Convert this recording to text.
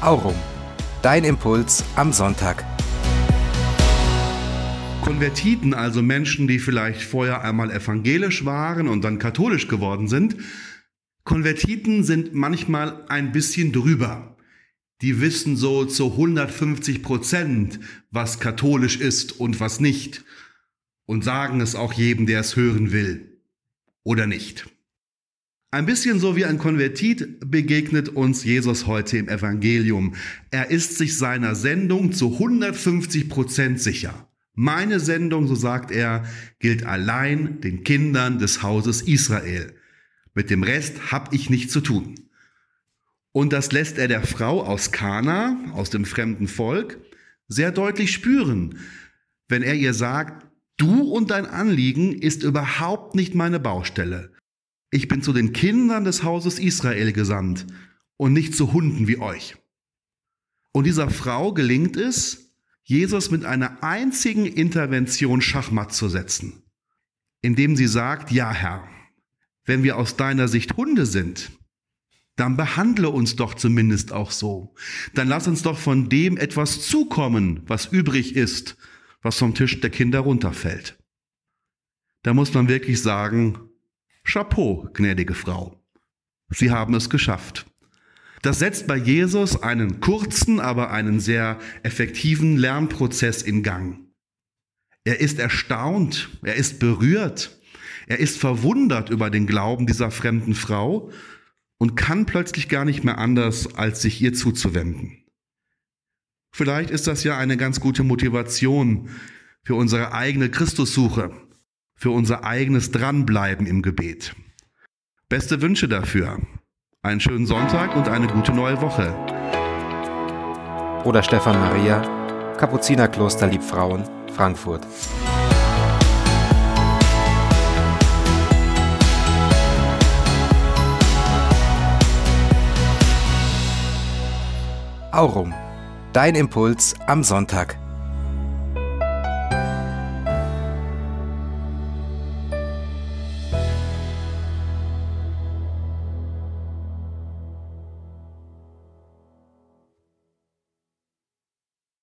Aurum. Dein Impuls am Sonntag. Konvertiten, also Menschen, die vielleicht vorher einmal evangelisch waren und dann katholisch geworden sind, Konvertiten sind manchmal ein bisschen drüber. Die wissen so zu 150%, was katholisch ist und was nicht. Und sagen es auch jedem, der es hören will. Oder nicht. Ein bisschen so wie ein Konvertit begegnet uns Jesus heute im Evangelium. Er ist sich seiner Sendung zu 150% sicher. Meine Sendung, so sagt er, gilt allein den Kindern des Hauses Israel. Mit dem Rest habe ich nichts zu tun. Und das lässt er der Frau aus Kana, aus dem fremden Volk, sehr deutlich spüren, wenn er ihr sagt, du und dein Anliegen ist überhaupt nicht meine Baustelle. Ich bin zu den Kindern des Hauses Israel gesandt und nicht zu Hunden wie euch. Und dieser Frau gelingt es, Jesus mit einer einzigen Intervention schachmatt zu setzen, indem sie sagt, ja Herr, wenn wir aus deiner Sicht Hunde sind, dann behandle uns doch zumindest auch so. Dann lass uns doch von dem etwas zukommen, was übrig ist, was vom Tisch der Kinder runterfällt. Da muss man wirklich sagen, Chapeau, gnädige Frau. Sie haben es geschafft. Das setzt bei Jesus einen kurzen, aber einen sehr effektiven Lernprozess in Gang. Er ist erstaunt, er ist berührt, er ist verwundert über den Glauben dieser fremden Frau und kann plötzlich gar nicht mehr anders, als sich ihr zuzuwenden. Vielleicht ist das ja eine ganz gute Motivation für unsere eigene Christussuche, für unser eigenes Dranbleiben im Gebet. Beste Wünsche dafür. Einen schönen Sonntag und eine gute neue Woche. Oder Stefan Maria, Kapuzinerkloster Liebfrauen, Frankfurt. Aurum. Dein Impuls am Sonntag.